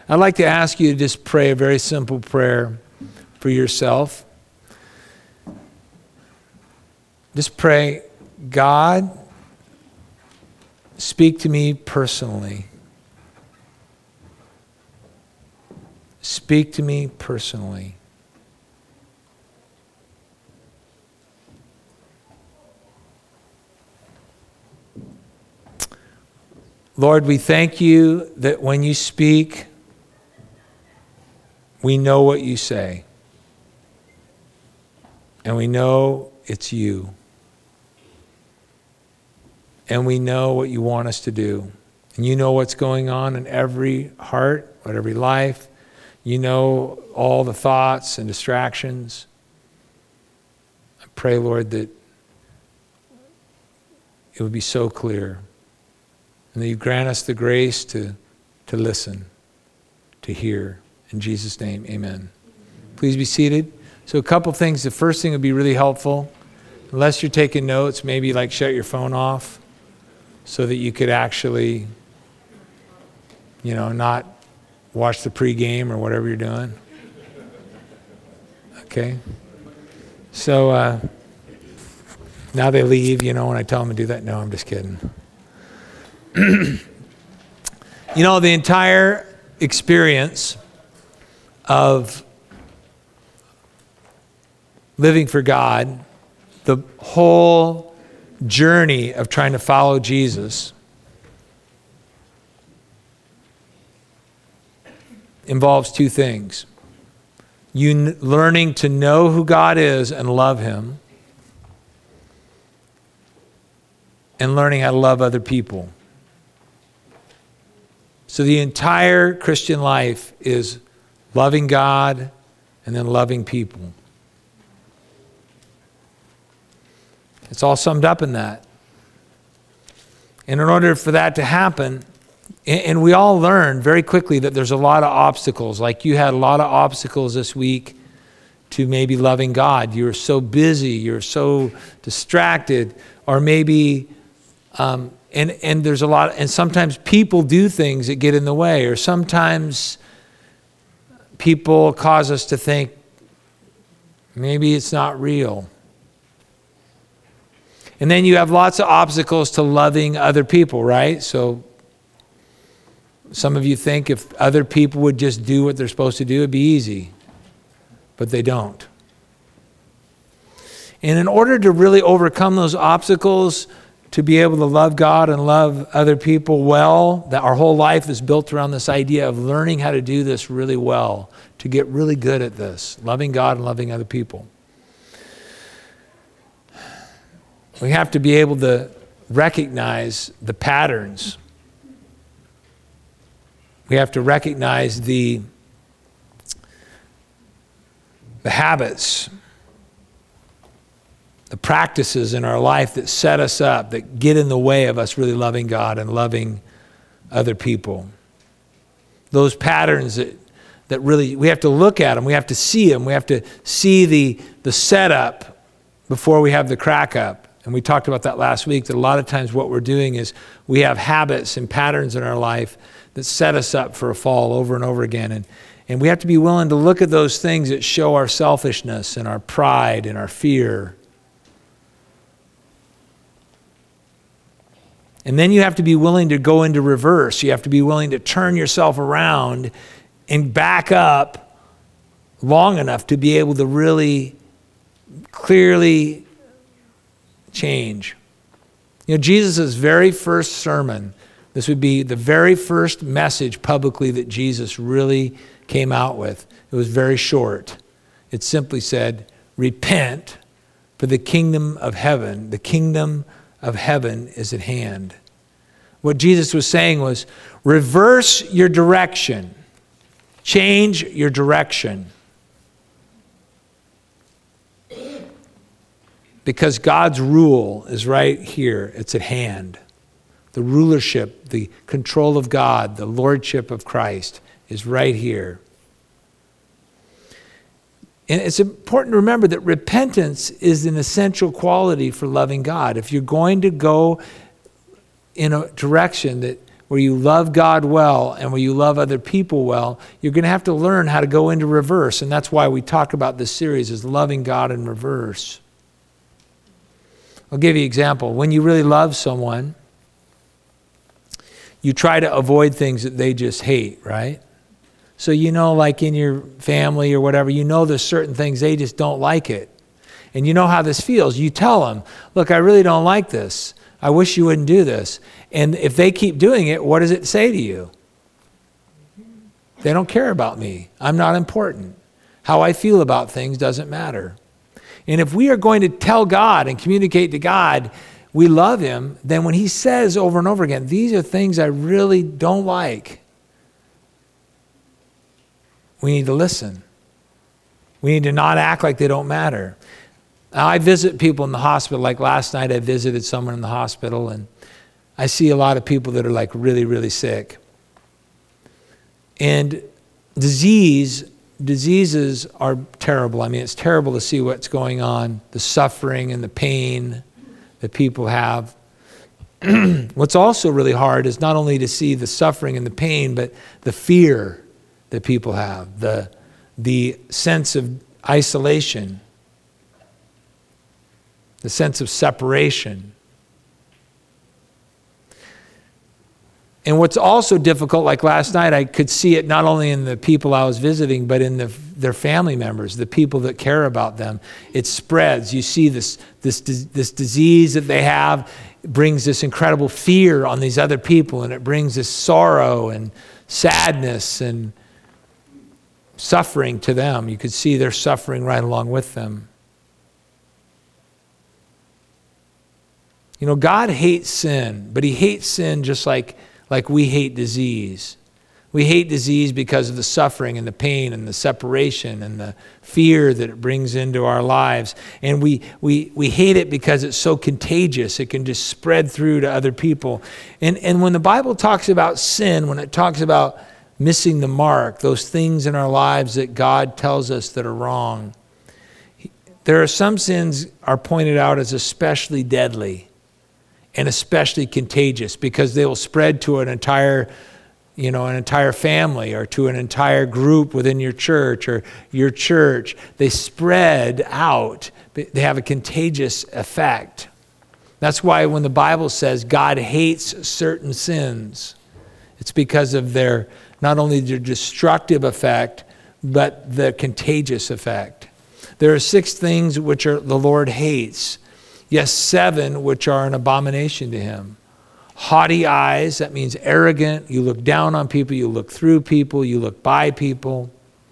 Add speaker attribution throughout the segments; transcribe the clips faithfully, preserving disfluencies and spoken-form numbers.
Speaker 1: I'd like to ask you to just pray a very simple prayer for yourself. Just pray, God, speak to me personally. Speak to me personally. Lord, we thank you that when you speak, we know what you say. And we know it's you. And we know what you want us to do. And you know what's going on in every heart, in every life. You know all the thoughts and distractions. I pray, Lord, that it would be so clear. And that you grant us the grace to, to listen, to hear. In Jesus' name, amen. Please be seated. So a couple things. The first thing would be really helpful. Unless you're taking notes, maybe like shut your phone off so that you could actually, you know, not watch the pregame or whatever you're doing. Okay? So uh, now they leave, you know, when I tell them to do that. No, I'm just kidding. You know, the entire experience of living for God, the whole journey of trying to follow Jesus involves two things. You n- learning to know who God is and love him, and learning how to love other people. So the entire Christian life is loving God and then loving people. It's all summed up in that. And in order for that to happen, and we all learn very quickly that there's a lot of obstacles. Like you had a lot of obstacles this week to maybe loving God. You were so busy, you're so distracted, or maybe, um, and, and there's a lot, and sometimes people do things that get in the way, or sometimes people cause us to think maybe it's not real. And then you have lots of obstacles to loving other people, right? So some of you think if other people would just do what they're supposed to do, it'd be easy. But they don't. And in order to really overcome those obstacles, to be able to love God and love other people well, that our whole life is built around this idea of learning how to do this really well, to get really good at this, loving God and loving other people. We have to be able to recognize the patterns. We have to recognize the, the habits, the practices in our life that set us up, that get in the way of us really loving God and loving other people. Those patterns that, that really, we have to look at them, we have to see them, we have to see the, the setup before we have the crack up. And we talked about that last week, that a lot of times what we're doing is we have habits and patterns in our life that set us up for a fall over and over again. And, and we have to be willing to look at those things that show our selfishness and our pride and our fear. And then you have to be willing to go into reverse. You have to be willing to turn yourself around and back up long enough to be able to really clearly change. You know, Jesus' very first sermon, this would be the very first message publicly that Jesus really came out with. It was very short. It simply said, repent, for the kingdom of heaven, the kingdom of heaven is at hand. What Jesus was saying was, reverse your direction. Change your direction. Because God's rule is right here. It's at hand. The rulership, the control of God, the lordship of Christ is right here. And it's important to remember that repentance is an essential quality for loving God. If you're going to go in a direction that where you love God well and where you love other people well, you're going to have to learn how to go into reverse. And that's why we talk about this series is loving God in reverse. I'll give you an example. When you really love someone, you try to avoid things that they just hate, right? So you know, like in your family or whatever, you know there's certain things they just don't like it. And you know how this feels. You tell them, look, I really don't like this. I wish you wouldn't do this. And if they keep doing it, what does it say to you? They don't care about me. I'm not important. How I feel about things doesn't matter. And if we are going to tell God and communicate to God we love him, then when he says over and over again, these are things I really don't like, we need to listen. We need to not act like they don't matter. Now, I visit people in the hospital. Like last night, I visited someone in the hospital, and I see a lot of people that are like really, really sick. And disease, diseases are terrible. I mean, it's terrible to see what's going on, the suffering and the pain that people have. What's also really hard is not only to see the suffering and the pain, but the fear that people have, the, the sense of isolation, the sense of separation. And what's also difficult, like last night, I could see it not only in the people I was visiting, but in the, their family members, the people that care about them. It spreads. You see this, this, this disease that they have brings this incredible fear on these other people, and it brings this sorrow and sadness and suffering to them. You could see they're suffering right along with them. You know, God hates sin, but he hates sin just like, like we hate disease. We hate disease because of the suffering and the pain and the separation and the fear that it brings into our lives. And we, we, we hate it because it's so contagious. It can just spread through to other people. And, and when the Bible talks about sin, when it talks about missing the mark, those things in our lives that God tells us that are wrong, there are some sins are pointed out as especially deadly and especially contagious because they will spread to an entire, you know, an entire family or to an entire group within your church or your church. They spread out. They have a contagious effect. That's why when the Bible says God hates certain sins, it's because of their, not only their destructive effect, but the contagious effect. There are six things which are the Lord hates. Yes, seven which are an abomination to him. Haughty eyes, that means arrogant. You look down on people, you look through people, you look by people.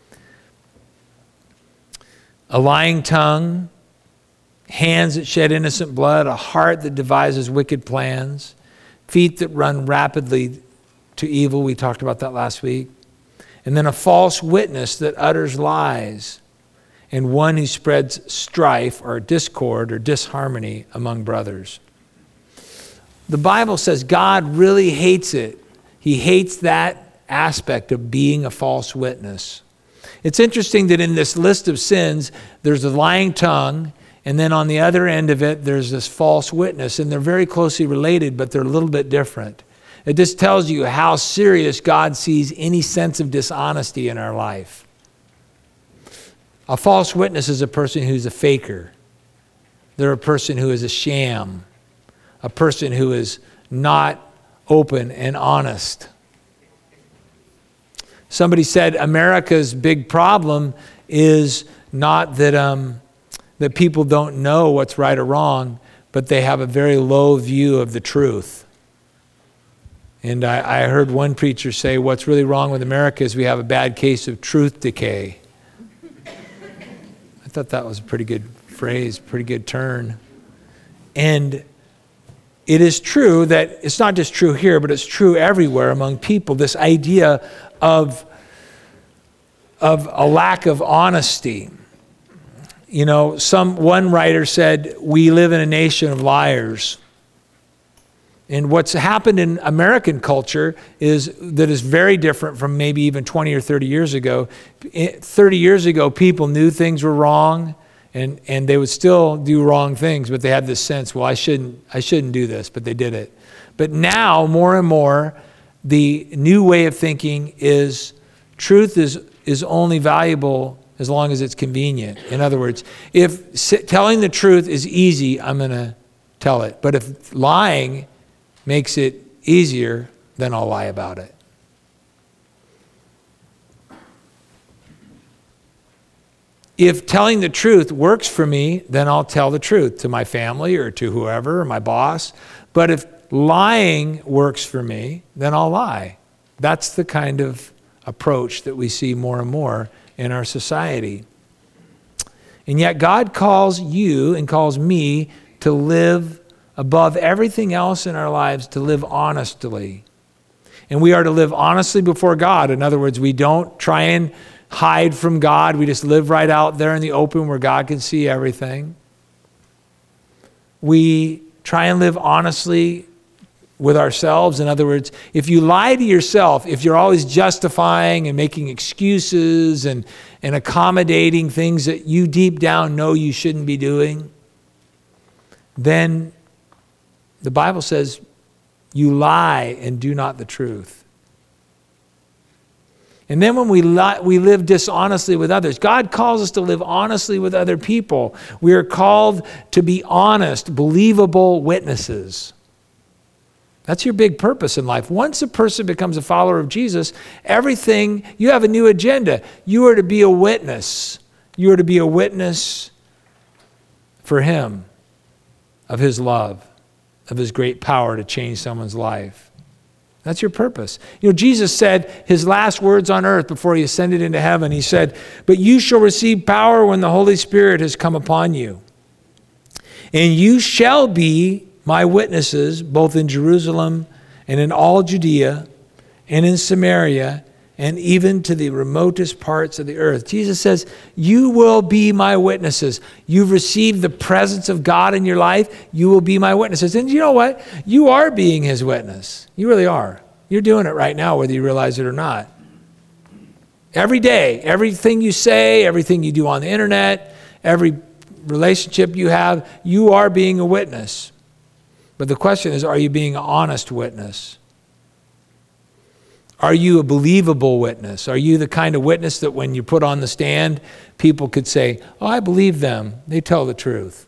Speaker 1: A lying tongue, hands that shed innocent blood, a heart that devises wicked plans, feet that run rapidly to evil. We talked about that last week. And then a false witness that utters lies, and one who spreads strife or discord or disharmony among brothers. The Bible says God really hates it. He hates that aspect of being a false witness. It's interesting that in this list of sins, there's a lying tongue, and then on the other end of it, there's this false witness, and they're very closely related, but they're a little bit different. It just tells you how serious God sees any sense of dishonesty in our life. A false witness is a person who's a faker. They're a person who is a sham, a person who is not open and honest. Somebody said America's big problem is not that um, that people don't know what's right or wrong, but they have a very low view of the truth. And I, I heard one preacher say, what's really wrong with America is we have a bad case of truth decay. I thought that was a pretty good phrase, pretty good turn. And it is true that it's not just true here, but it's true everywhere among people, this idea of, of a lack of honesty. You know, some one writer said, we live in a nation of liars. And what's happened in American culture is that is very different from maybe even twenty or thirty years ago. thirty years ago, people knew things were wrong, and, and they would still do wrong things, but they had this sense, well, I shouldn't, I shouldn't do this, but they did it. But now, more and more, the new way of thinking is truth is, is only valuable as long as it's convenient. In other words, if telling the truth is easy, I'm going to tell it. But if lying makes it easier, then I'll lie about it. If telling the truth works for me, then I'll tell the truth to my family or to whoever, or my boss. But if lying works for me, then I'll lie. That's the kind of approach that we see more and more in our society. And yet God calls you and calls me to live above everything else in our lives, to live honestly. And we are to live honestly before God. In other words, we don't try and hide from God. We just live right out there in the open where God can see everything. We try and live honestly with ourselves. In other words, if you lie to yourself, if you're always justifying and making excuses and, and accommodating things that you deep down know you shouldn't be doing, then the Bible says you lie and do not the truth. And then when we lie, we live dishonestly with others. God calls us to live honestly with other people. We are called to be honest, believable witnesses. That's your big purpose in life. Once a person becomes a follower of Jesus, everything, you have a new agenda. You are to be a witness. You are to be a witness for Him, of His love, of His great power to change someone's life. That's your purpose. You know, Jesus said His last words on earth before He ascended into heaven. He said, "But you shall receive power when the Holy Spirit has come upon you. And you shall be my witnesses, both in Jerusalem and in all Judea and in Samaria and even to the remotest parts of the earth." Jesus says, you will be my witnesses. You've received the presence of God in your life. You will be my witnesses. And you know what? You are being His witness. You really are. You're doing it right now, whether you realize it or not. Every day, everything you say, everything you do on the internet, every relationship you have, you are being a witness. But the question is, are you being an honest witness? Are you a believable witness? Are you the kind of witness that when you put on the stand, people could say, "Oh, I believe them. They tell the truth."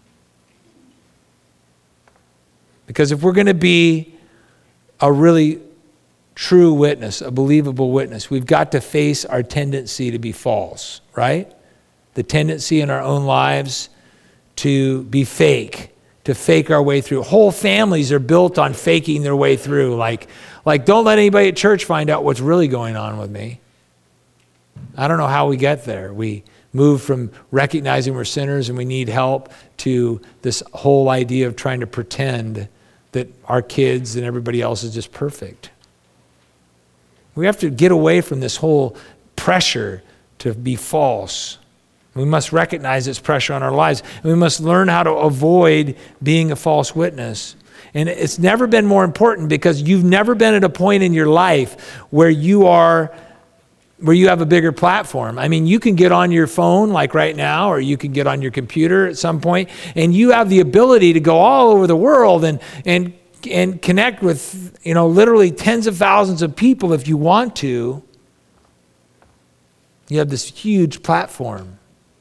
Speaker 1: Because if we're going to be a really true witness, a believable witness, we've got to face our tendency to be false, right? The tendency in our own lives to be fake, to fake our way through. Whole families are built on faking their way through. Like, like don't let anybody at church find out what's really going on with me. I don't know how we get there. We move from recognizing we're sinners and we need help to this whole idea of trying to pretend that our kids and everybody else is just perfect. We have to get away from this whole pressure to be false. We must recognize its pressure on our lives. And we must learn how to avoid being a false witness. And it's never been more important because you've never been at a point in your life where you are, where you have a bigger platform. I mean, you can get on your phone like right now, or you can get on your computer at some point, and you have the ability to go all over the world and, and, and connect with, you know, literally tens of thousands of people if you want to. You have this huge platform.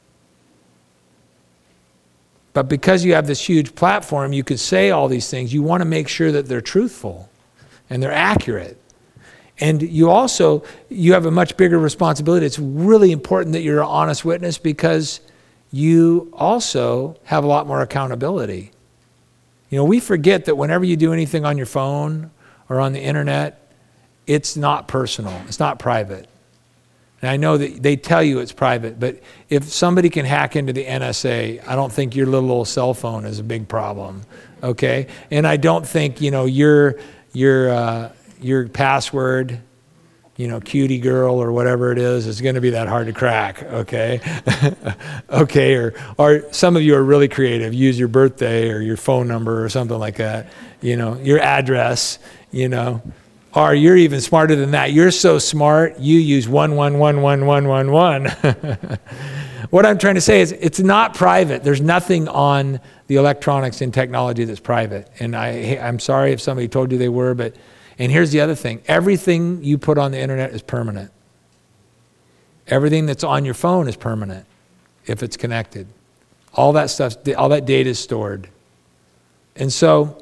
Speaker 1: But because you have this huge platform, you could say all these things. You want to make sure that they're truthful and they're accurate. And you also, you have a much bigger responsibility. It's really important that you're an honest witness because you also have a lot more accountability. You know, we forget that whenever you do anything on your phone or on the internet, it's not personal. It's not private. And I know that they tell you it's private, but if somebody can hack into the N S A, I don't think your little old cell phone is a big problem, okay? And I don't think, you know, your your uh, your password, you know, cutie girl or whatever it is, is going to be that hard to crack, okay? Okay, or or some of you are really creative. Use your birthday or your phone number or something like that, you know, your address, you know. Or you're even smarter than that. You're so smart, you use one one one one one one one. What I'm trying to say is it's not private. There's nothing on the electronics and technology that's private. And I, I'm sorry if somebody told you they were, but And here's the other thing. Everything you put on the internet is permanent. Everything that's on your phone is permanent if it's connected. All that stuff, all that data is stored. And so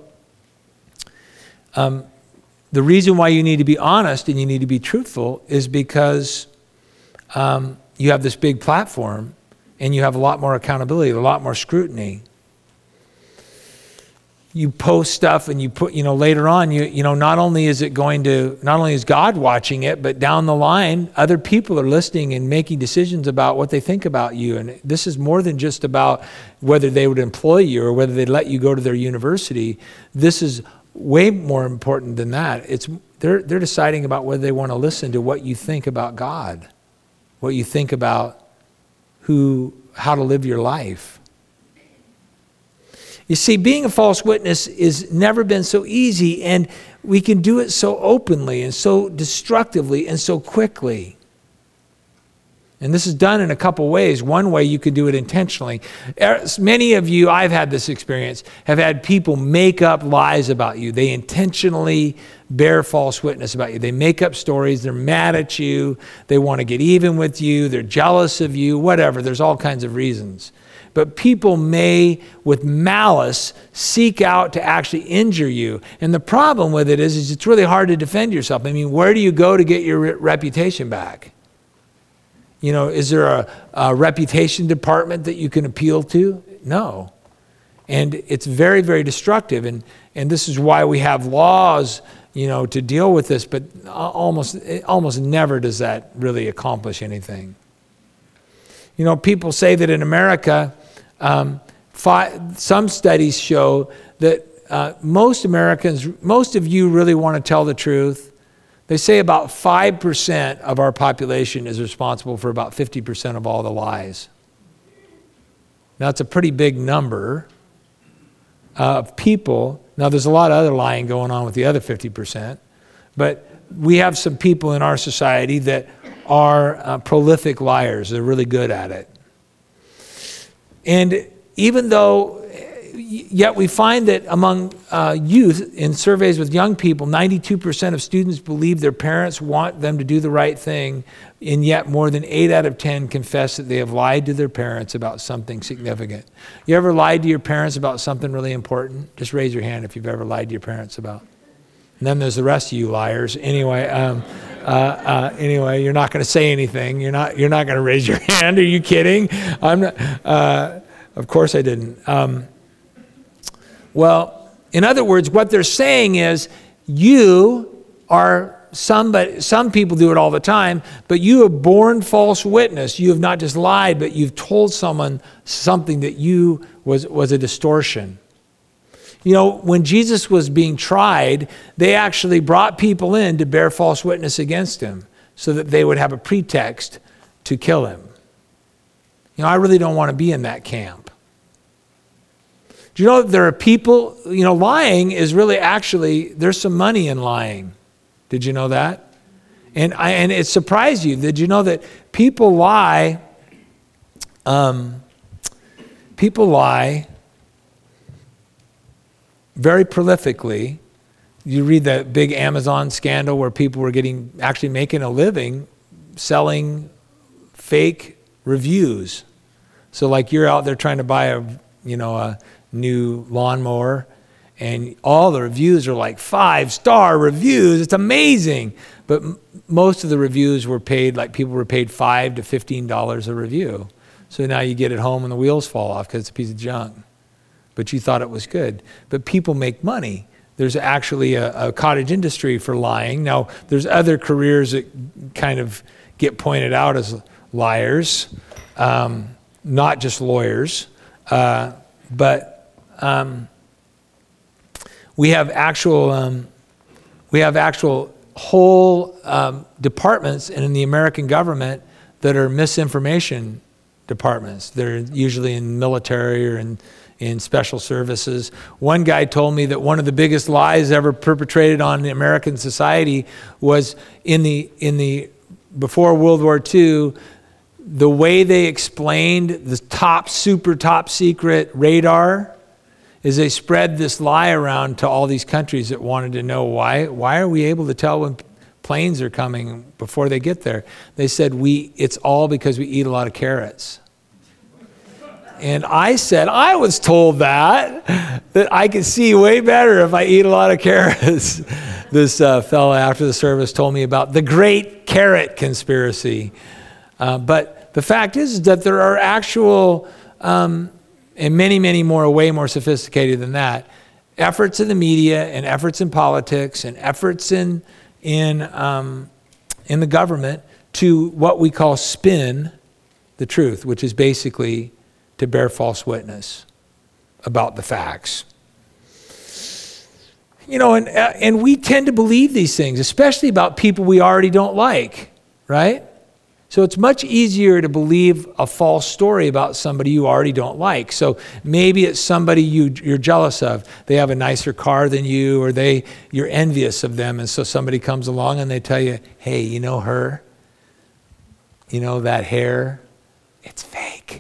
Speaker 1: um, the reason why you need to be honest and you need to be truthful is because um, you have this big platform and you have a lot more accountability, a lot more scrutiny. You post stuff and you put, you know, later on, you you know, not only is it going to, not only is God watching it, but down the line, other people are listening and making decisions about what they think about you. And this is more than just about whether they would employ you or whether they'd let you go to their university. This is way more important than that. It's they're they're deciding about whether they want to listen to what you think about God, what you think about who, how to live your life. You see, being a false witness has never been so easy, and we can do it so openly and so destructively and so quickly. And this is done in a couple ways. One way, you could do it intentionally. Many of you, I've had this experience, have had people make up lies about you. They intentionally bear false witness about you. They make up stories. They're mad at you. They want to get even with you. They're jealous of you, whatever. There's all kinds of reasons. But people may, with malice, seek out to actually injure you. And the problem with it is, is it's really hard to defend yourself. I mean, where do you go to get your re- reputation back? You know, is there a, a reputation department that you can appeal to? No. And it's very, very destructive. And, and this is why we have laws, you know, to deal with this. But almost, almost never does that really accomplish anything. You know, people say that in America, um, fi- some studies show that uh, most Americans, most of you really want to tell the truth. They say about five percent of our population is responsible for about fifty percent of all the lies. Now, that's a pretty big number of people. Now, there's a lot of other lying going on with the other fifty percent, but we have some people in our society that are uh, prolific liars. They're really good at it. And even though, yet we find that among uh, youth, in surveys with young people, ninety-two percent of students believe their parents want them to do the right thing, and yet more than eight out of ten confess that they have lied to their parents about something significant. You ever lied to your parents about something really important? Just raise your hand if you've ever lied to your parents about. And then there's the rest of you liars. Anyway, um, uh, uh, anyway, you're not going to say anything. You're not. You're not going to raise your hand. Are you kidding? I'm not. Uh, of course I didn't. Um, well, in other words, what they're saying is, you are somebody. Some people do it all the time, but you have borne false witness. You have not just lied, but you've told someone something that you was was a distortion. You know, when Jesus was being tried, they actually brought people in to bear false witness against him so that they would have a pretext to kill him. You know, I really don't want to be in that camp. Do you know that there are people, you know, lying is really actually, there's some money in lying. Did you know that? And I, and it surprised you. Did you know that people lie, um, people lie very prolifically. You read that big Amazon scandal where people were getting, actually making a living selling fake reviews. So like you're out there trying to buy a, you know, a new lawnmower, and all the reviews are like five-star reviews. It's amazing. But m- most of the reviews were paid, like people were paid five to fifteen dollars a review. So now you get it home and the wheels fall off because it's a piece of junk. But you thought it was good. But people make money. There's actually a, a cottage industry for lying. Now, there's other careers that kind of get pointed out as liars, um, not just lawyers. Uh, but um, we have actual, um, we have actual whole um, departments in the American government that are misinformation departments. They're usually in military or in in special services. One guy told me that one of the biggest lies ever perpetrated on the American society was in the in the before World War Two, the way they explained the top super top secret radar is they spread this lie around to all these countries that wanted to know why, why are we able to tell when planes are coming before they get there? They said, we, it's all because we eat a lot of carrots. And I said, I was told that, that I could see way better if I eat a lot of carrots. This uh, fellow after the service told me about the great carrot conspiracy. Uh, but the fact is, is that there are actual, um, and many, many more, way more sophisticated than that, efforts in the media and efforts in politics and efforts in, in, um, in the government to what we call spin the truth, which is basically to bear false witness about the facts. You know, and, and we tend to believe these things, especially about people we already don't like, right? So it's much easier to believe a false story about somebody you already don't like. So maybe it's somebody you, you're jealous of. They have a nicer car than you, or they you're envious of them, and so somebody comes along and they tell you, hey, you know her? You know that hair? It's fake.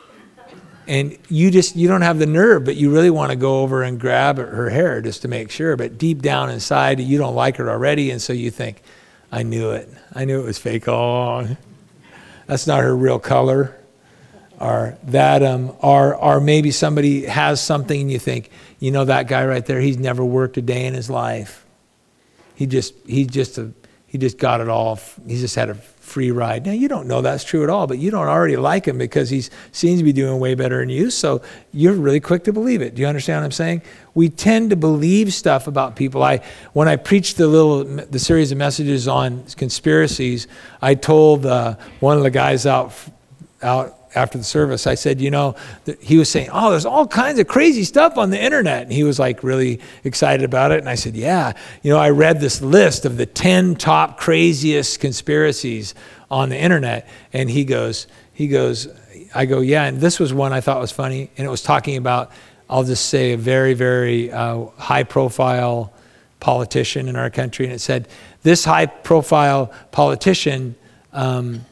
Speaker 1: And you just, you don't have the nerve, but you really want to go over and grab her hair just to make sure. But deep down inside, you don't like her already. And so you think, I knew it. I knew it was fake all along. That's not her real color. Or that, um, or, or maybe somebody has something and you think, you know, that guy right there, he's never worked a day in his life. He just, he just, a, he just got it all. He just had a free ride. Now, you don't know that's true at all, but you don't already like him because he seems to be doing way better than you, so you're really quick to believe it. Do you understand what I'm saying? We tend to believe stuff about people. I, when I preached the little, the series of messages on conspiracies, I told uh, one of the guys out, out after the service, I said, you know, that he was saying, oh, there's all kinds of crazy stuff on the internet. And he was like really excited about it. And I said, yeah, you know, I read this list of the ten top craziest conspiracies on the internet. And he goes, he goes, I go, yeah. And this was one I thought was funny. And it was talking about, I'll just say, a very, very uh, high profile politician in our country. And it said, this high profile politician, um,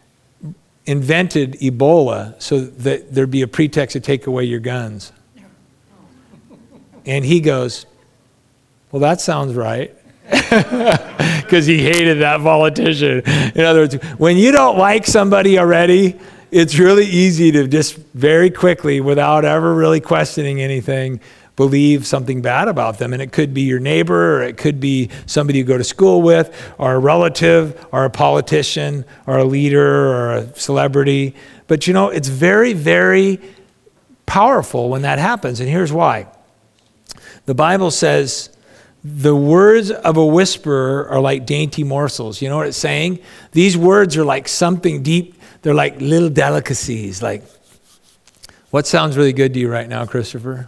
Speaker 1: invented Ebola so that there'd be a pretext to take away your guns. And he goes, well, that sounds right. Because he hated that politician. In other words, when you don't like somebody already, it's really easy to just very quickly, without ever really questioning anything, believe something bad about them. And it could be your neighbor, or it could be somebody you go to school with, or a relative, or a politician, or a leader, or a celebrity. But you know, it's very, very powerful when that happens. And here's why. The Bible says, the words of a whisperer are like dainty morsels. You know what it's saying? These words are like something deep. They're like little delicacies. Like, what sounds really good to you right now, Christopher?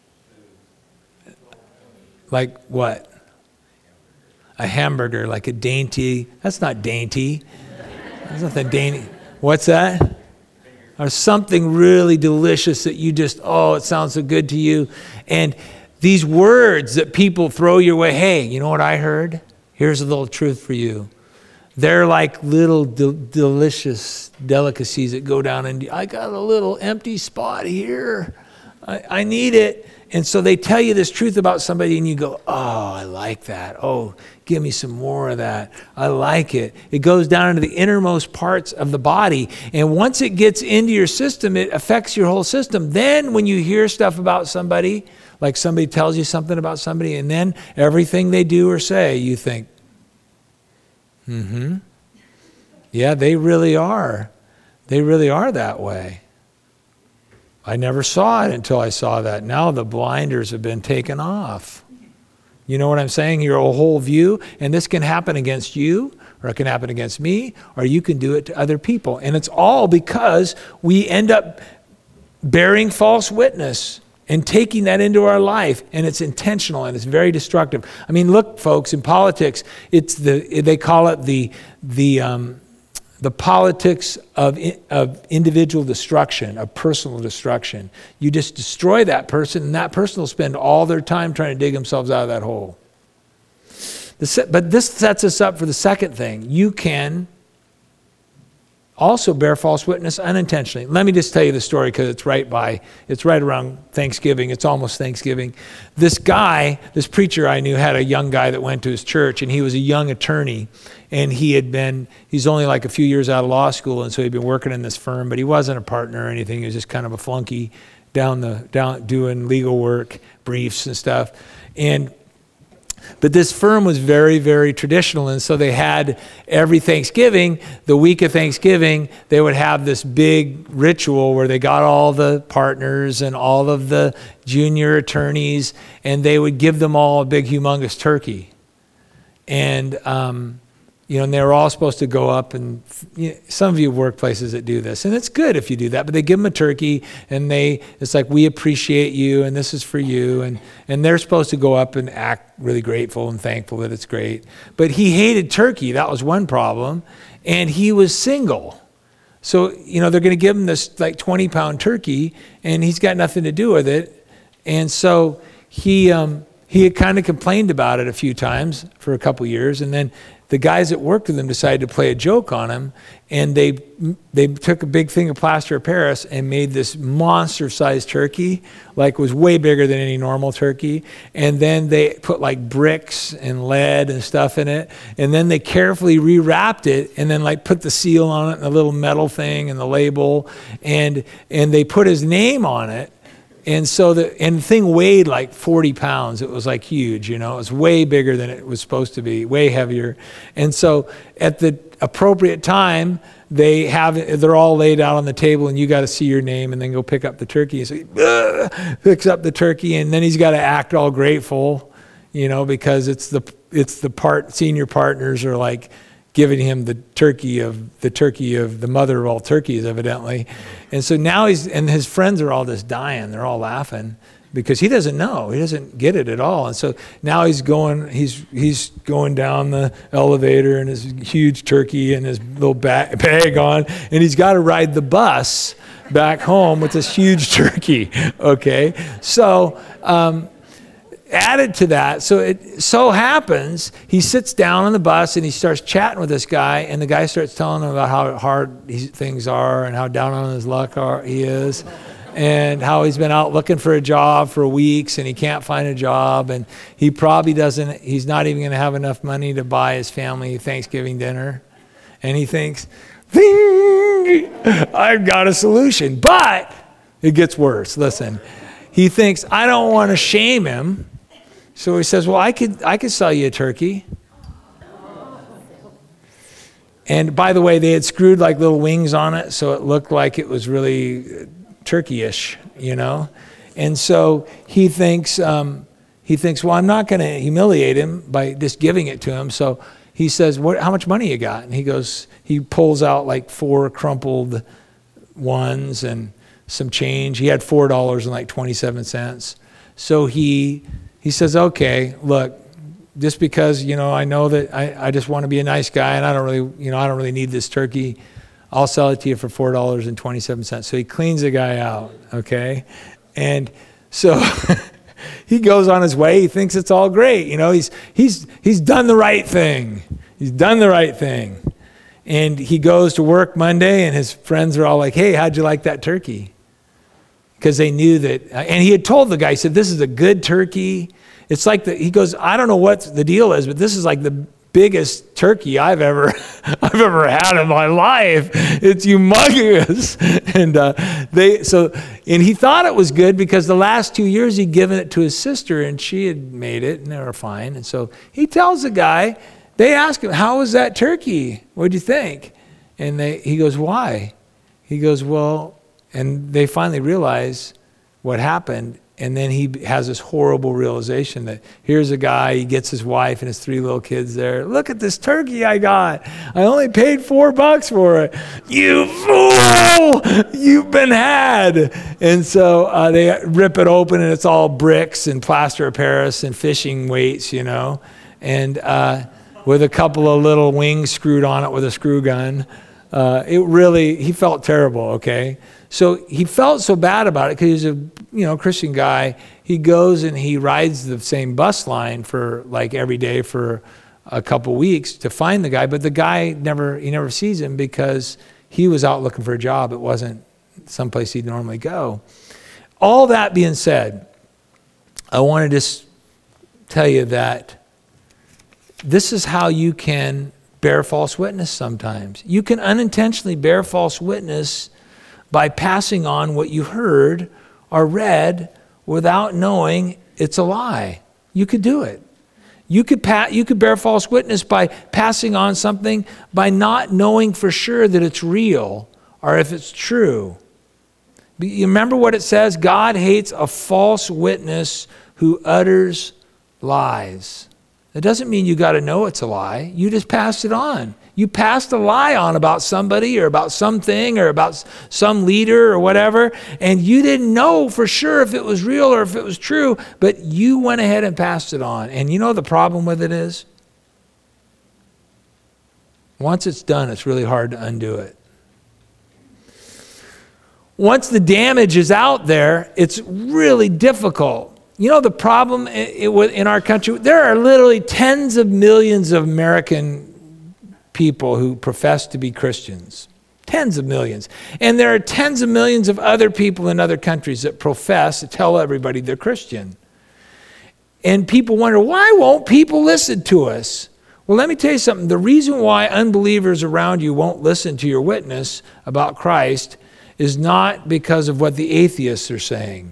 Speaker 1: Like what? A hamburger, like a dainty. That's not dainty. That's nothing dainty. What's that? Or something really delicious that you just, oh, it sounds so good to you. And these words that people throw your way, hey, you know what I heard? Here's a little truth for you. They're like little de- delicious delicacies that go down and I got a little empty spot here. I, I need it. And so they tell you this truth about somebody and you go, oh, I like that. Oh, give me some more of that. I like it. It goes down into the innermost parts of the body. And once it gets into your system, it affects your whole system. Then when you hear stuff about somebody, like somebody tells you something about somebody, and then everything they do or say, you think, mm-hmm. Yeah, they really are. They really are that way. I never saw it until I saw that. Now the blinders have been taken off. You know what I'm saying? Your whole view, and this can happen against you, or it can happen against me, or you can do it to other people. And it's all because we end up bearing false witness and taking that into our life, and it's intentional and it's very destructive. I mean, look, folks, in politics, it's the they call it the the um, the politics of, of individual destruction, of personal destruction. You just destroy that person, and that person will spend all their time trying to dig themselves out of that hole. The, but this sets us up for the second thing. You can also bear false witness unintentionally. Let me just tell you the story because it's right by, it's right around Thanksgiving. It's almost Thanksgiving. This guy, this preacher I knew had a young guy that went to his church, and he was a young attorney, and he had been, he's only like a few years out of law school, and so he'd been working in this firm, but he wasn't a partner or anything. He was just kind of a flunky down the, down doing legal work, briefs and stuff. And But this firm was very, very traditional, and so they had every Thanksgiving, the week of Thanksgiving, they would have this big ritual where they got all the partners and all of the junior attorneys, and they would give them all a big, humongous turkey. And, um, you know, and they were all supposed to go up, and you know, some of you work places that do this, and it's good if you do that, but they give them a turkey, and they, it's like, we appreciate you, and this is for you, and, and they're supposed to go up and act really grateful and thankful that it's great. But he hated turkey, that was one problem, and he was single. So, you know, they're gonna give him this like twenty pound turkey, and he's got nothing to do with it, and so he, um, he had kind of complained about it a few times for a couple years, and then the guys that worked with him decided to play a joke on him, and they they took a big thing of plaster of Paris and made this monster-sized turkey, like was way bigger than any normal turkey, and then they put like bricks and lead and stuff in it, and then they carefully rewrapped it, and then like put the seal on it and a little metal thing and the label, and and they put his name on it. And so the, and the thing weighed like forty pounds. It was like huge, you know, it was way bigger than it was supposed to be, way heavier. And so at the appropriate time, they have, they're all laid out on the table, and you got to see your name and then go pick up the turkey. So he uh, picks up the turkey, and then he's got to act all grateful, you know, because it's the, it's the part, senior partners are like, giving him the turkey of the turkey of the mother of all turkeys, evidently. And so now he's, and his friends are all just dying. They're all laughing because he doesn't know. He doesn't get it at all. And so now he's going, he's he's going down the elevator in his huge turkey and his little bag, bag on, and he's got to ride the bus back home with this huge turkey, okay? So, um, added to that, so it so happens, he sits down on the bus and he starts chatting with this guy, and the guy starts telling him about how hard he, things are and how down on his luck are, he is, and how he's been out looking for a job for weeks and he can't find a job, and he probably doesn't, he's not even going to have enough money to buy his family Thanksgiving dinner. And he thinks, Ding! I've got a solution. But it gets worse. Listen, he thinks, I don't want to shame him. So he says, well, I could I could sell you a turkey. And by the way, they had screwed like little wings on it, so it looked like it was really turkey-ish, you know? And so he thinks, um, he thinks, well, I'm not going to humiliate him by just giving it to him. So he says, what, how much money you got? And he goes, he pulls out like four crumpled ones and some change. He had four dollars and like twenty-seven cents. So he... He says, okay, look, just because, you know, I know that I, I just want to be a nice guy and I don't really, you know, I don't really need this turkey. I'll sell it to you for four dollars and twenty-seven cents. So he cleans the guy out, okay? And so he goes on his way. He thinks it's all great. You know, he's, he's, he's done the right thing. He's done the right thing. And he goes to work Monday, and his friends are all like, hey, how'd you like that turkey? Because they knew that, and he had told the guy, he said, this is a good turkey. It's like, the, he goes, I don't know what the deal is, but this is like the biggest turkey I've ever, I've ever had in my life. It's humongous. And uh, they, so, and he thought it was good because the last two years he'd given it to his sister, and she had made it, and they were fine. And so he tells the guy, they ask him, how was that turkey? What'd you think? And they, he goes, why? He goes, well, and they finally realize what happened, and then he has this horrible realization that here's a guy, he gets his wife and his three little kids there. Look at this turkey I got. I only paid four bucks for it. You fool! You've been had. And so uh, they rip it open, and it's all bricks and plaster of Paris and fishing weights, you know, and uh, with a couple of little wings screwed on it with a screw gun. Uh, it really, he felt terrible, okay? So he felt so bad about it because he's a, you know, Christian guy. He goes and he rides the same bus line for like every day for a couple weeks to find the guy, but the guy never, he never sees him because he was out looking for a job. It wasn't someplace he'd normally go. All that being said, I want to just tell you that this is how you can bear false witness sometimes. You can unintentionally bear false witness by passing on what you heard or read without knowing it's a lie. You could do it. You could pa- you could bear false witness by passing on something by not knowing for sure that it's real or if it's true. You remember what it says? God hates a false witness who utters lies. It doesn't mean you got to know it's a lie. You just passed it on. You passed a lie on about somebody or about something or about some leader or whatever, and you didn't know for sure if it was real or if it was true, but you went ahead and passed it on. And you know the problem with it is? Once it's done, it's really hard to undo it. Once the damage is out there, it's really difficult. You know the problem in our country? There are literally tens of millions of American people who profess to be Christians. Tens of millions. And there are tens of millions of other people in other countries that profess to tell everybody they're Christian. And people wonder, why won't people listen to us? Well, let me tell you something. The reason why unbelievers around you won't listen to your witness about Christ is not because of what the atheists are saying.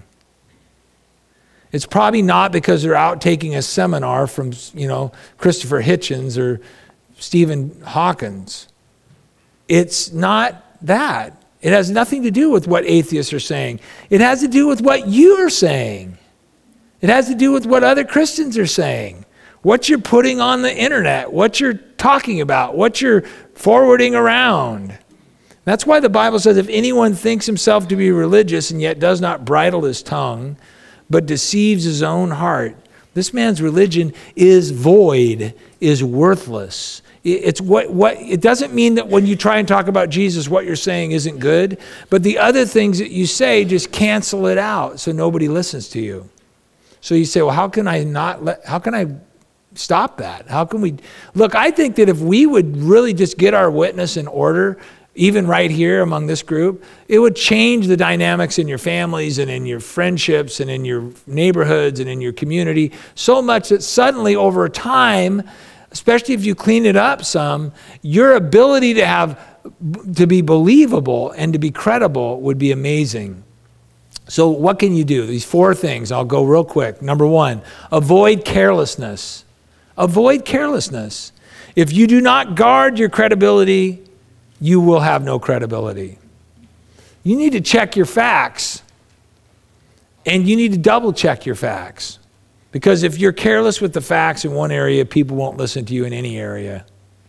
Speaker 1: It's probably not because they're out taking a seminar from, you know, Christopher Hitchens or Stephen Hawkins. It's not that. It has nothing to do with what atheists are saying. It has to do with what you are saying. It has to do with what other Christians are saying. What you're putting on the internet, what you're talking about, what you're forwarding around. That's why the Bible says, if anyone thinks himself to be religious and yet does not bridle his tongue, but deceives his own heart, this man's religion is void, is worthless. It's what, what, it doesn't mean that when you try and talk about Jesus, what you're saying isn't good, but the other things that you say, just cancel it out so nobody listens to you. So you say, well, how can I not let, how can I stop that? How can we, look, I think that if we would really just get our witness in order, even right here among this group, it would change the dynamics in your families and in your friendships and in your neighborhoods and in your community so much that suddenly over time, especially if you clean it up some, your ability to have, to be believable and to be credible would be amazing. So what can you do? These four things, I'll go real quick. Number one, avoid carelessness. Avoid carelessness. If you do not guard your credibility, you will have no credibility. You need to check your facts. And you need to double check your facts. Because if you're careless with the facts in one area, people won't listen to you in any area.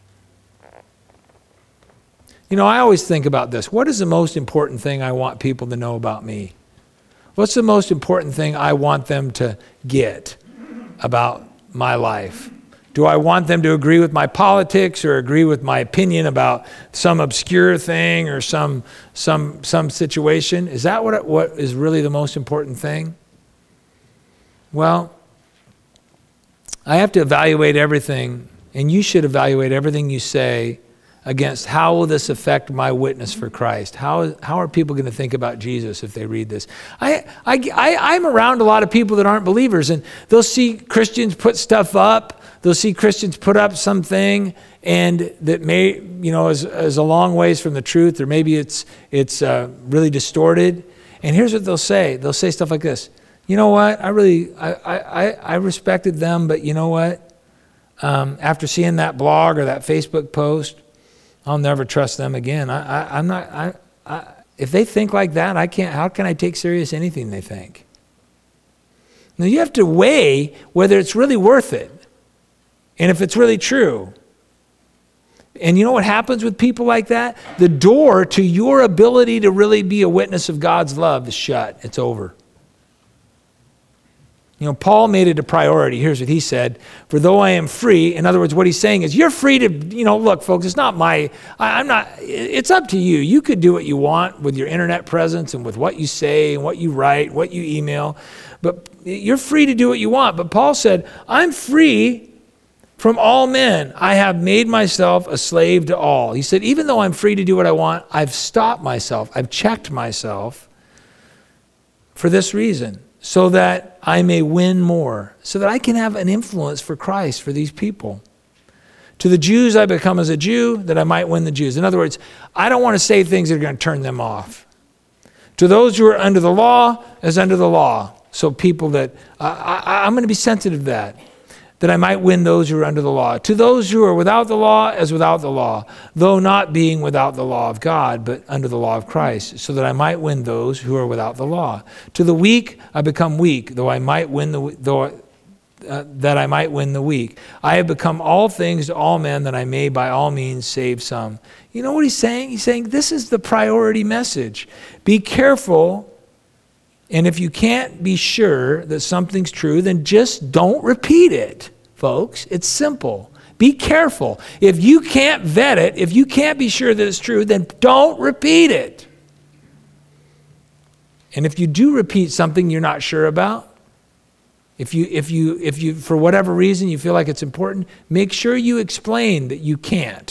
Speaker 1: You know, I always think about this. What is the most important thing I want people to know about me? What's the most important thing I want them to get about my life? Do I want them to agree with my politics or agree with my opinion about some obscure thing or some some some situation? Is that what what is really the most important thing? Well, I have to evaluate everything, and you should evaluate everything you say against how will this affect my witness for Christ? How how are people going to think about Jesus if they read this? I, I, I, I'm around a lot of people that aren't believers, and they'll see Christians put stuff up. They'll see Christians put up something and that may, you know, is, is a long ways from the truth, or maybe it's it's uh, really distorted. And here's what they'll say. They'll say stuff like this. You know what? I really, I I, I respected them, but you know what? Um, after seeing that blog or that Facebook post, I'll never trust them again. I, I, I'm not, I, I, if they think like that, I can't, how can I take serious anything they think? Now you have to weigh whether it's really worth it. And if it's really true. And you know what happens with people like that? The door to your ability to really be a witness of God's love is shut. It's over. You know, Paul made it a priority. Here's what he said. For though I am free, in other words, what he's saying is you're free to, you know, look, folks, it's not my, I, I'm not, it's up to you. You could do what you want with your internet presence and with what you say and what you write, what you email. But you're free to do what you want. But Paul said, I'm free From all men, I have made myself a slave to all. He said, even though I'm free to do what I want, I've stopped myself. I've checked myself for this reason, so that I may win more, so that I can have an influence for Christ for these people. To the Jews, I become as a Jew, that I might win the Jews. In other words, I don't want to say things that are going to turn them off. To those who are under the law, as under the law. So people that, uh, I, I'm going to be sensitive to that. That I might win those who are under the law. To those who are without the law, as without the law, though not being without the law of God, but under the law of Christ, so that I might win those who are without the law. To the weak, I become weak, though I might win the though uh, that I might win the weak. I have become all things to all men, that I may by all means save some. You know what he's saying? He's saying this is the priority message. Be careful. And if you can't be sure that something's true, then just don't repeat it, folks. It's simple. Be careful. If you can't vet it, if you can't be sure that it's true, then don't repeat it. And if you do repeat something you're not sure about, if you, if you, if you, for whatever reason you feel like it's important, make sure you explain that you can't.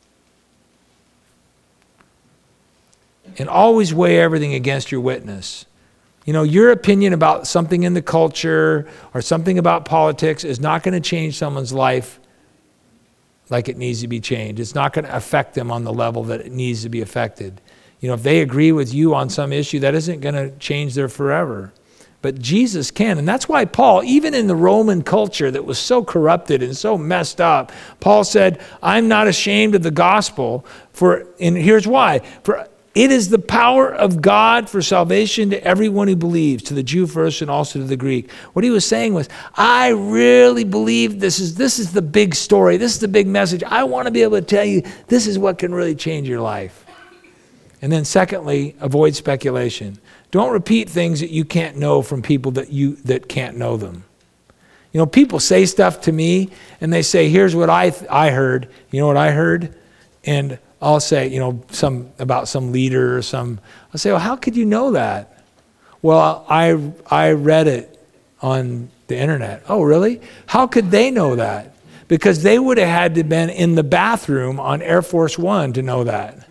Speaker 1: And always weigh everything against your witness. You know, your opinion about something in the culture or something about politics is not going to change someone's life like it needs to be changed. It's not going to affect them on the level that it needs to be affected. You know, if they agree with you on some issue, that isn't going to change their forever. But Jesus can. And that's why Paul, even in the Roman culture that was so corrupted and so messed up, Paul said, I'm not ashamed of the gospel. For, and here's why. For it is the power of God for salvation to everyone who believes, to the Jew first and also to the Greek. What he was saying was, I really believe this is, this is the big story. This is the big message. I want to be able to tell you this is what can really change your life. And then secondly, avoid speculation. Don't repeat things that you can't know from people that you that can't know them. You know, people say stuff to me and they say, here's what I th- I heard. You know what I heard? And I'll say, you know, some about some leader or some, I'll say, well, how could you know that? Well, I I read it on the internet. Oh, really? How could they know that? Because they would have had to have been in the bathroom on Air Force One to know that.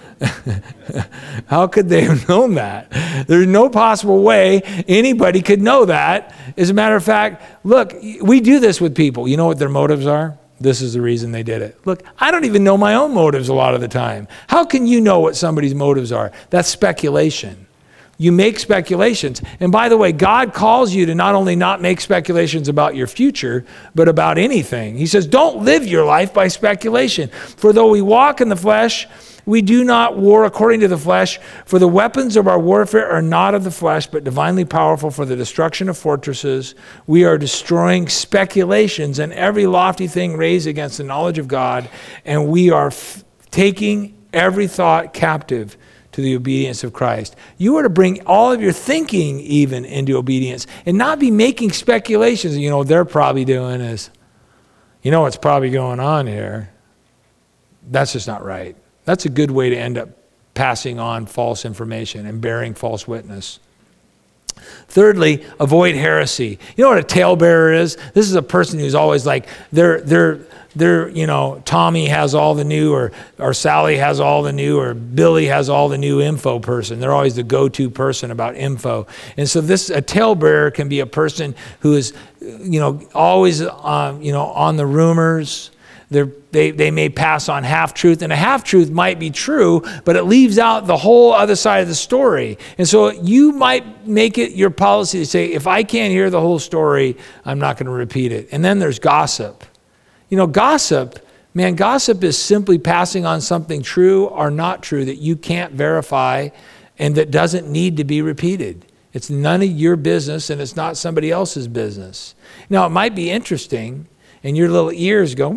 Speaker 1: How could they have known that? There's no possible way anybody could know that. As a matter of fact, look, we do this with people. You know what their motives are? This is the reason they did it. Look, I don't even know my own motives a lot of the time. How can you know what somebody's motives are? That's speculation. You make speculations. And by the way, God calls you to not only not make speculations about your future, but about anything. He says, don't live your life by speculation. For though we walk in the flesh, we do not war according to the flesh, for the weapons of our warfare are not of the flesh, but divinely powerful for the destruction of fortresses. We are destroying speculations and every lofty thing raised against the knowledge of God, and we are f- taking every thought captive to the obedience of Christ. You are to bring all of your thinking even into obedience and not be making speculations. You know, what they're probably doing is, you know what's probably going on here. That's just not right. That's a good way to end up passing on false information and bearing false witness. Thirdly, avoid heresy. You know what a talebearer is? This is a person who's always like, they're, they're, they're, you know, Tommy has all the new, or, or Sally has all the new, or Billy has all the new info person. They're always the go-to person about info. And so this, a talebearer can be a person who is, you know, always, um, you know, on the rumors. They're, they they may pass on half-truth, and a half-truth might be true, but it leaves out the whole other side of the story. And so you might make it your policy to say, if I can't hear the whole story, I'm not going to repeat it. And then there's gossip. You know, gossip, man, gossip is simply passing on something true or not true that you can't verify and that doesn't need to be repeated. It's none of your business, and it's not somebody else's business. Now, it might be interesting, and your little ears go,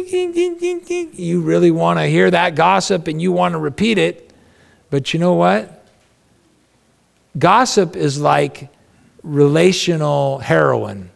Speaker 1: you really want to hear that gossip and you want to repeat it. But you know what? Gossip is like relational heroin.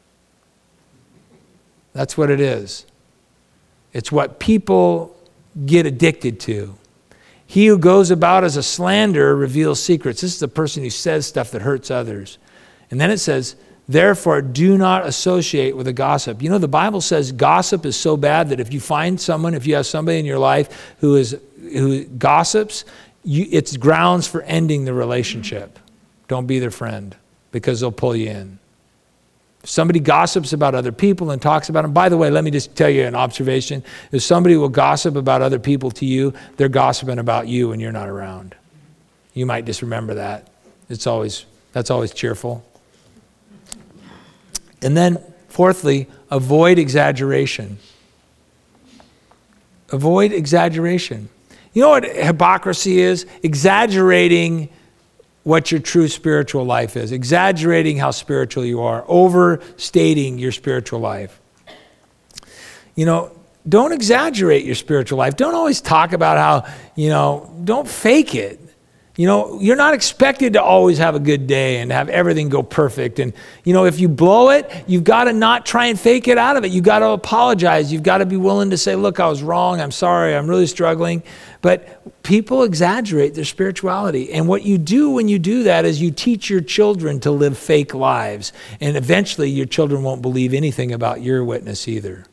Speaker 1: That's what it is. It's what people get addicted to. He who goes about as a slanderer reveals secrets. This is the person who says stuff that hurts others. And then it says, Therefore, do not associate with a gossip. You know, the Bible says gossip is so bad that if you find someone, if you have somebody in your life who is who gossips, you, it's grounds for ending the relationship. Don't be their friend, because they'll pull you in. If somebody gossips about other people and talks about them, by the way, let me just tell you an observation. If somebody will gossip about other people to you, they're gossiping about you when you're not around. You might just remember that. It's always, that's always cheerful. And then, fourthly, avoid exaggeration. Avoid exaggeration. You know what hypocrisy is? Exaggerating what your true spiritual life is. Exaggerating how spiritual you are. Overstating your spiritual life. You know, don't exaggerate your spiritual life. Don't always talk about how, you know, don't fake it. You know, you're not expected to always have a good day and have everything go perfect. And, you know, if you blow it, you've got to not try and fake it out of it. You've got to apologize. You've got to be willing to say, look, I was wrong. I'm sorry. I'm really struggling. But people exaggerate their spirituality. And what you do when you do that is you teach your children to live fake lives. And eventually your children won't believe anything about your witness either.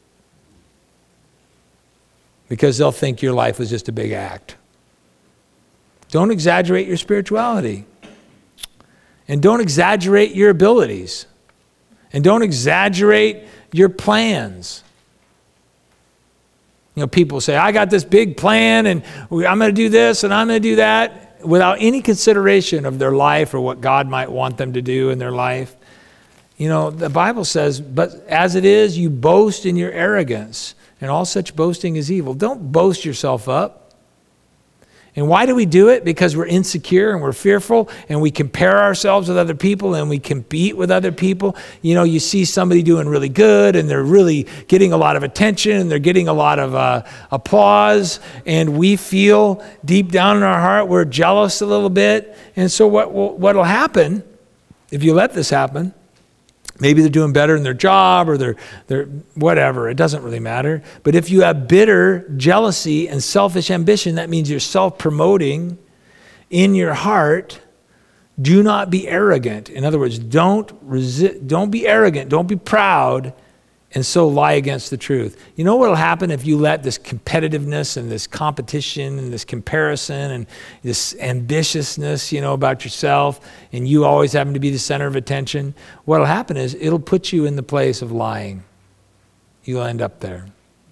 Speaker 1: Because they'll think your life was just a big act. Don't exaggerate your spirituality. And don't exaggerate your abilities. And don't exaggerate your plans. You know, people say, I got this big plan and I'm going to do this and I'm going to do that, without any consideration of their life or what God might want them to do in their life. You know, the Bible says, but as it is, you boast in your arrogance, and all such boasting is evil. Don't boast yourself up. And why do we do it? Because we're insecure and we're fearful and we compare ourselves with other people and we compete with other people. You know, you see somebody doing really good and they're really getting a lot of attention and they're getting a lot of uh, applause, and we feel deep down in our heart we're jealous a little bit. And so what what will happen if you let this happen? Maybe they're doing better in their job or they're, they're whatever. It doesn't really matter. But if you have bitter jealousy and selfish ambition, that means you're self-promoting in your heart. Do not be arrogant. In other words, don't resist, don't be arrogant. Don't be proud and so lie against the truth. You know what will happen if you let this competitiveness and this competition and this comparison and this ambitiousness, you know, about yourself, and you always having to be the center of attention? What will happen is it'll put you in the place of lying. You'll end up there.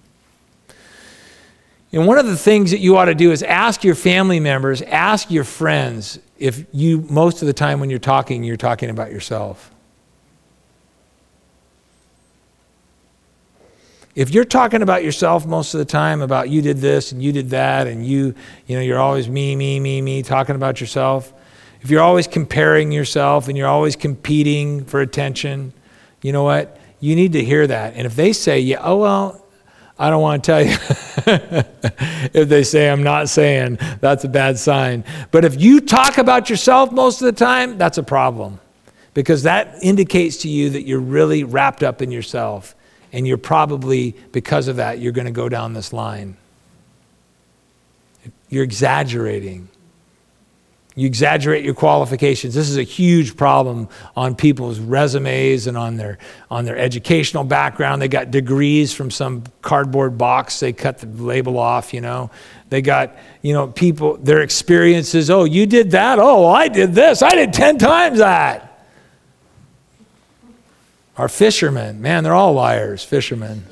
Speaker 1: And one of the things that you ought to do is ask your family members, ask your friends, if you, most of the time when you're talking, you're talking about yourself. If you're talking about yourself most of the time, about you did this and you did that, and you, you know, you're always me, me, me, me, talking about yourself. If you're always comparing yourself and you're always competing for attention, you know what? You need to hear that. And if they say, yeah, oh, well, I don't want to tell you. If they say, I'm not saying, that's a bad sign. But if you talk about yourself most of the time, that's a problem. Because that indicates to you that you're really wrapped up in yourself. And you're probably, because of that, you're going to go down this line. You're exaggerating. You exaggerate your qualifications. This is a huge problem on people's resumes and on their on their educational background. They got degrees from some cardboard box. They cut the label off, you know. They got, you know, people, their experiences. Oh, you did that? Oh, I did this. I did ten times that. Our fishermen, man, they're all liars, fishermen.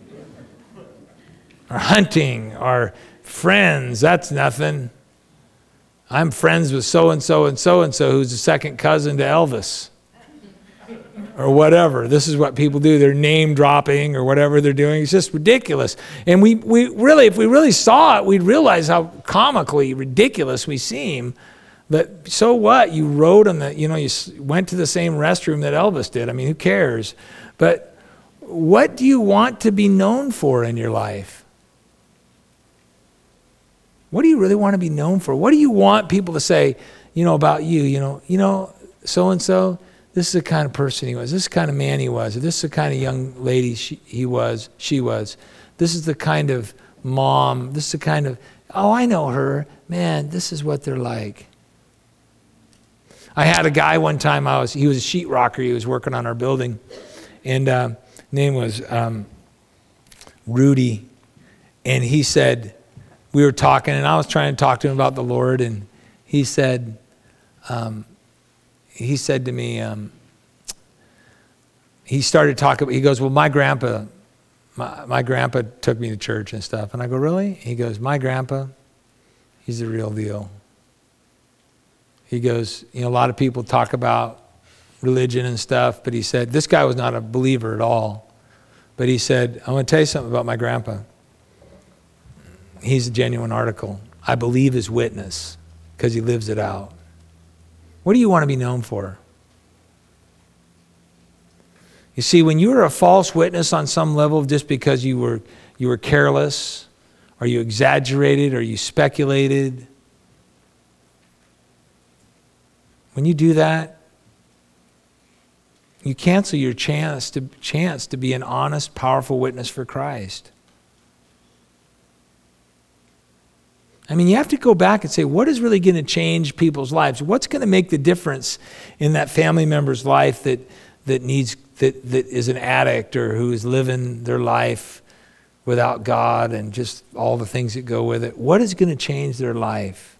Speaker 1: Our hunting, our friends, that's nothing. I'm friends with so-and-so and so-and-so who's a second cousin to Elvis. Or whatever. This is what people do. They're name dropping or whatever they're doing. It's just ridiculous. And we, we really, if we really saw it, we'd realize how comically ridiculous we seem. But so what? You rode on the, you know, you went to the same restroom that Elvis did. I mean, who cares? But what do you want to be known for in your life? What do you really want to be known for? What do you want people to say, you know, about you? You know, you know, so-and-so, this is the kind of person he was. This is the kind of man he was. Or this is the kind of young lady she, he was, she was. This is the kind of mom. This is the kind of, oh, I know her. Man, this is what they're like. I had a guy one time, I was, he was a sheetrocker, he was working on our building, and uh, name was um, Rudy, and he said, we were talking, and I was trying to talk to him about the Lord, and he said, um, he said to me, um, he started talking, he goes, well, my grandpa, my, my grandpa took me to church and stuff, and I go, really? He goes, my grandpa, he's the real deal. He goes, you know, a lot of people talk about religion and stuff, but he said, this guy was not a believer at all. But he said, I want to tell you something about my grandpa. He's a genuine article. I believe his witness because he lives it out. What do you want to be known for? You see, when you were a false witness on some level just because you were, you were careless, or you exaggerated, or you speculated, when you do that, you cancel your chance to, chance to be an honest, powerful witness for Christ. I mean, you have to go back and say, what is really going to change people's lives? What's going to make the difference in that family member's life that, that needs, that, that is an addict or who is living their life without God and just all the things that go with it? What is going to change their life?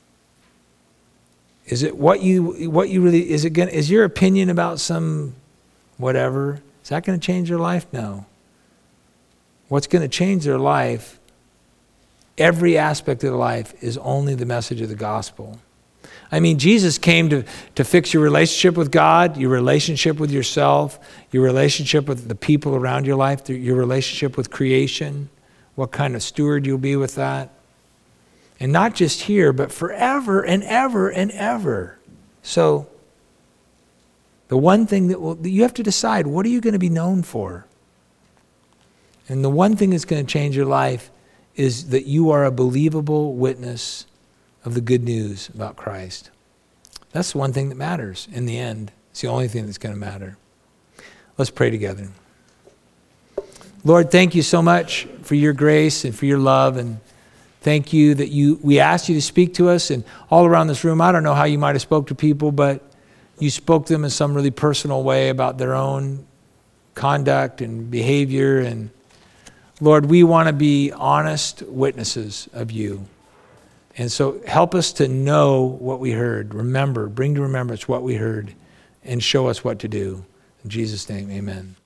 Speaker 1: Is it what you, what you really, is it going, is your opinion about some whatever, is that going to change their life? No. What's going to change their life, every aspect of their life, is only the message of the gospel. I mean, Jesus came to, to fix your relationship with God, your relationship with yourself, your relationship with the people around your life, your relationship with creation, what kind of steward you'll be with that. And not just here, but forever and ever and ever. So the one thing that will, you have to decide, what are you going to be known for? And the one thing that's going to change your life is that you are a believable witness of the good news about Christ. That's the one thing that matters in the end. It's the only thing that's going to matter. Let's pray together. Lord, thank you so much for your grace and for your love, and thank you that you, we asked you to speak to us, and all around this room, I don't know how you might have spoke to people, but you spoke to them in some really personal way about their own conduct and behavior. And Lord, we want to be honest witnesses of you. And so help us to know what we heard. Remember, bring to remembrance what we heard, and show us what to do. In Jesus' name, amen.